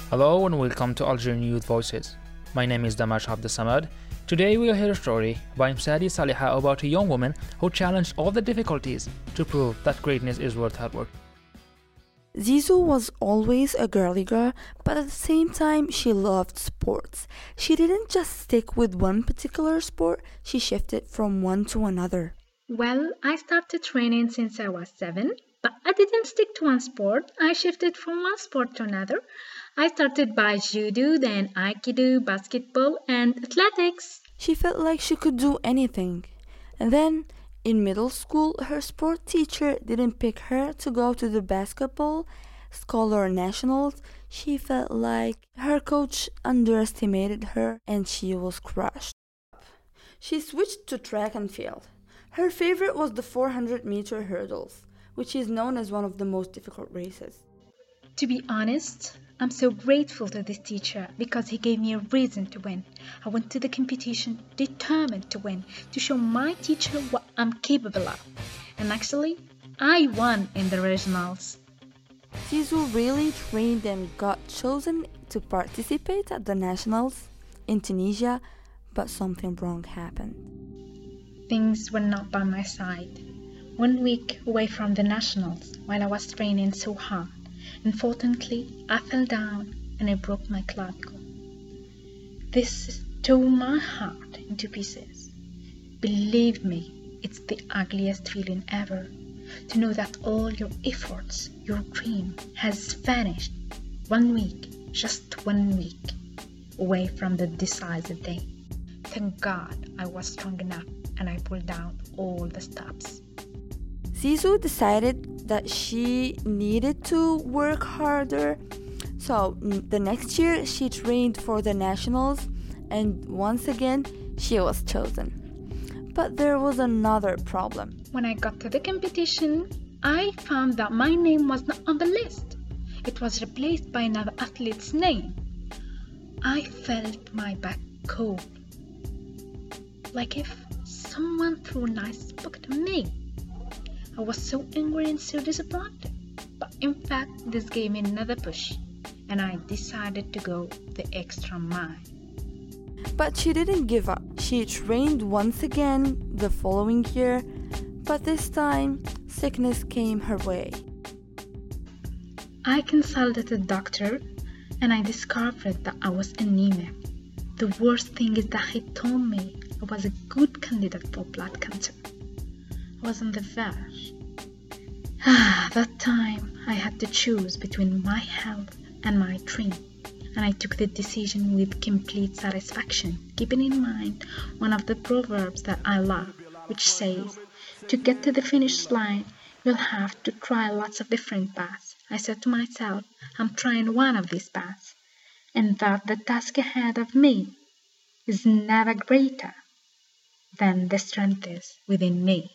Hello and welcome to Algerian Youth Voices. My name is Damash Abdesamad. Today we'll hear a story by Msadi Saliha about a young woman who challenged all the difficulties to prove that greatness is worth her work. Zizou was always a girly girl, but at the same time she loved sports. She didn't just stick with one particular sport, she shifted from one to another. Well, I started training since I was 7, but I didn't stick to one sport. I shifted from one sport to another. I started by judo, then aikido, basketball, and athletics. She felt like she could do anything. And then, in middle school, her sport teacher didn't pick her to go to the basketball scholar nationals. She felt like her coach underestimated her and she was crushed. She switched to track and field. Her favorite was the 400-meter hurdles, which is known as one of the most difficult races. To be honest, I'm so grateful to this teacher because he gave me a reason to win. I went to the competition determined to win, to show my teacher what I'm capable of. And actually, I won in the regionals. Zizou really trained and got chosen to participate at the nationals in Tunisia, but something wrong happened. Things were not by my side. 1 week away from the nationals, while I was training so hard, unfortunately, I fell down and I broke my clavicle. This tore my heart into pieces. Believe me, it's the ugliest feeling ever to know that all your efforts, your dream has vanished 1 week, just 1 week away from the decisive day. Thank God I was strong enough and I pulled down all the stops. Zizou decided that she needed to work harder. So the next year she trained for the nationals and once again she was chosen. But there was another problem. When I got to the competition, I found that my name was not on the list. It was replaced by another athlete's name. I felt my back cold, like if someone threw an ice bucket at me. I was so angry and so disappointed. But in fact, this gave me another push, and I decided to go the extra mile. But she didn't give up. She trained once again the following year, but this time sickness came her way. I consulted a doctor and I discovered that I was anemic. The worst thing is that he told me I was a good candidate for blood cancer. I was on the verge. That time I had to choose between my health and my dream, and I took the decision with complete satisfaction, keeping in mind one of the proverbs that I love, which says, to get to the finish line, you'll have to try lots of different paths. I said to myself, I'm trying one of these paths, and that the task ahead of me is never greater than the strength is within me.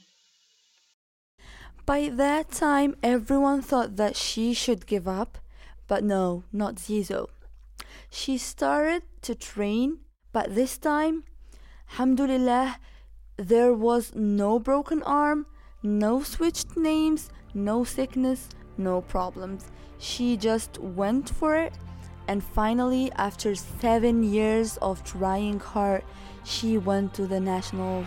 By that time, everyone thought that she should give up, but no, not Zizou. She started to train, but this time, alhamdulillah, there was no broken arm, no switched names, no sickness, no problems. She just went for it, and finally, after 7 years of trying hard, she went to the nationals.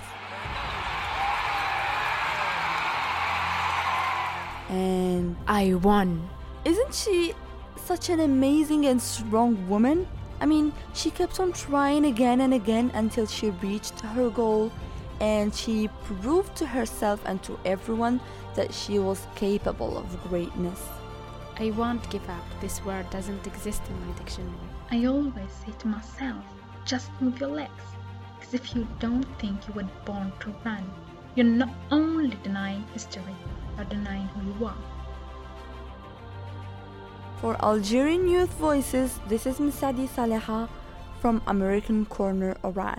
And I won. Isn't she such an amazing and strong woman? I mean, she kept on trying again and again until she reached her goal, and she proved to herself and to everyone that she was capable of greatness. I won't give up. This word doesn't exist in my dictionary. I always say to myself, just move your legs. Because if you don't think you were born to run, you're not only denying history, you're denying who you are. For Algerian Youth Voices, this is Msadi Saliha from American Corner, Oran.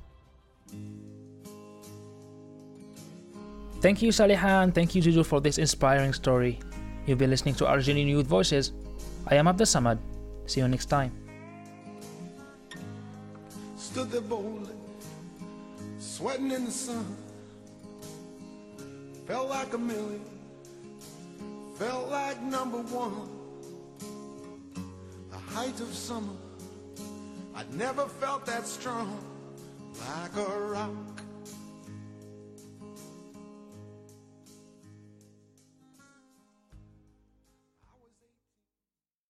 Thank you Saliha and thank you Zizou for this inspiring story. You've been listening to Algerian Youth Voices. I am Abdesamad. See you next time. Stood there boldly, sweating in the sun. Felt like a million, felt like number one. height of summer, I'd never felt that strong, like a rock